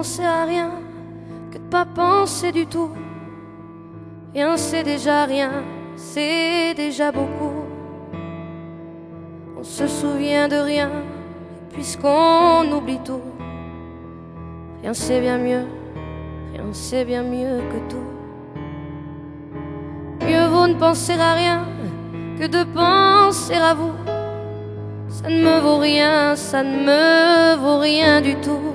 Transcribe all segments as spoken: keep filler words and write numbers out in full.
penser à rien, que de pas penser du tout. Rien c'est déjà rien, c'est déjà beaucoup. On se souvient de rien, puisqu'on oublie tout. Rien c'est bien mieux, rien c'est bien mieux que tout. Mieux vaut ne penser à rien que de penser à vous. Ça ne me vaut rien, ça ne me vaut rien du tout.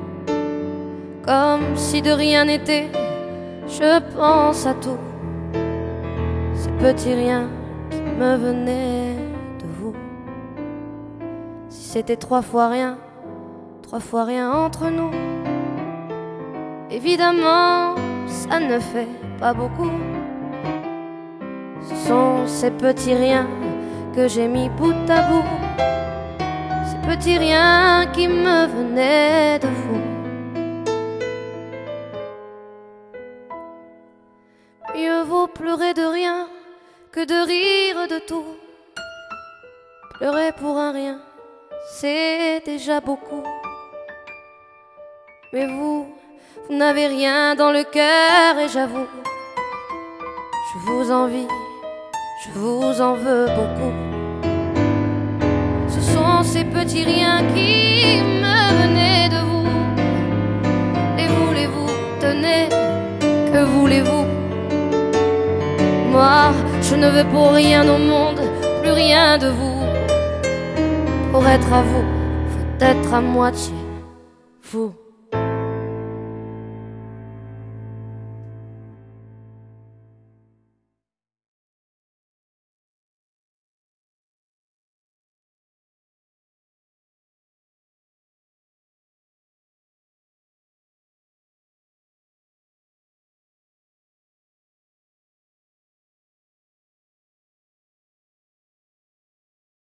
Comme si de rien n'était, je pense à tout. Ces petits riens qui me venaient de vous. Si c'était trois fois rien, trois fois rien entre nous, évidemment, ça ne fait pas beaucoup. Ce sont ces petits riens que j'ai mis bout à bout, ces petits riens qui me venaient de vous. Mieux vaut pleurer de rien que de rire de tout. Pleurer pour un rien, c'est déjà beaucoup. Mais vous, vous n'avez rien dans le cœur et j'avoue, je vous envie, je vous en veux beaucoup. Ce sont ces petits riens qui me venaient de vous. Les voulez-vous, tenez, que voulez-vous? Moi, je ne veux pour rien au monde, plus rien de vous. Pour être à vous, faut être à moitié vous.